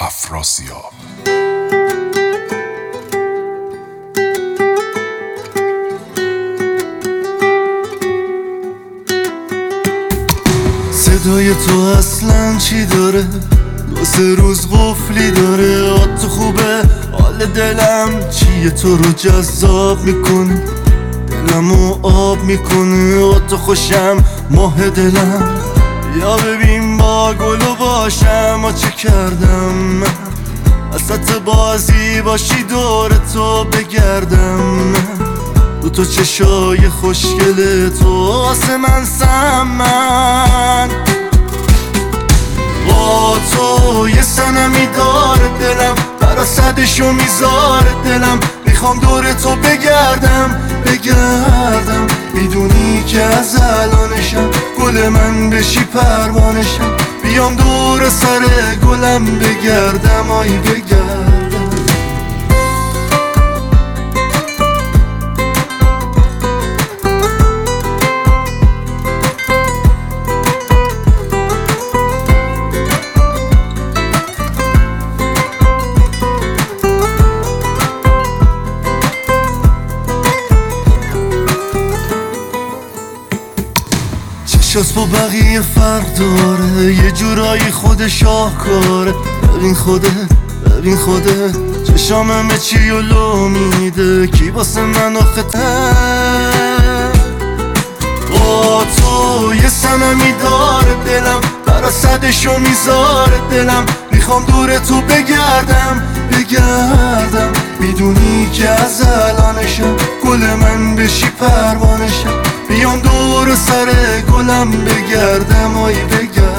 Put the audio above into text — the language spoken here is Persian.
افراسیاب. صدای تو اصلا چی داره؟ 2-3 روز قفلی داره. تو خوبه حال دلم چیه؟ تو رو جذاب میکنه، دلمو آب میکنه. تو خوشم ماه دلم، یا ببین با گلو باشم. چه کردم من وسط بازی باشی دور تو بگردم؟ تو چشای خوشگل تو واسه من سمن. با تو یه صنمی داره دلم، برا صدشو میذاره دلم. میخوام دور تو بگردم. میدونی که از الانشم گل من بشی پروانشم. بیام دور سر گلم بگردم، آی بگردم. چشاس با بقیه فرق داره، یه جورایی خود شاهکاره. ببین خودت چشام همه چی و لو میده. کی واسه من آخه با تو یه صنمی داره دلم، برا صدشو میذاره دلم. میخوام دور تو بگردم. میدونی که از الانشم گل من بشی پروانشم. بیام دور سر گلم بگردم، آی بگردم.